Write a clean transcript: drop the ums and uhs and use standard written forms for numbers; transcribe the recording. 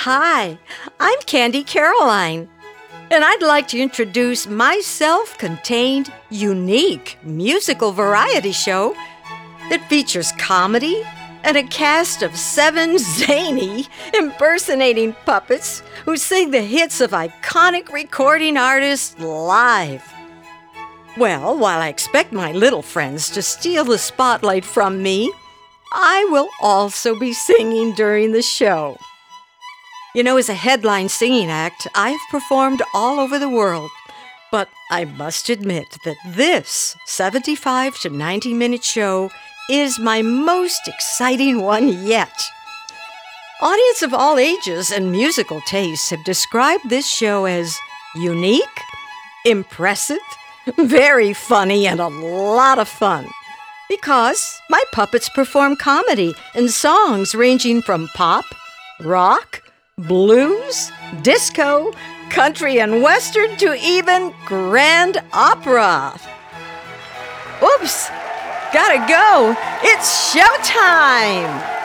Hi, I'm Candy Caroline, and I'd like to introduce my self-contained, unique musical variety show that features comedy and a cast of 7 zany, impersonating puppets who sing the hits of iconic recording artists live. Well, while I expect my little friends to steal the spotlight from me, I will also be singing during the show. You know, as a headline singing act, I've performed all over the world, but I must admit that this 75 to 90-minute show is my most exciting one yet. Audience of all ages and musical tastes have described this show as unique, impressive, very funny, and a lot of fun. Because my puppets perform comedy and songs ranging from pop, rock, blues, disco, country and western to even grand opera. Oops, gotta go. It's showtime!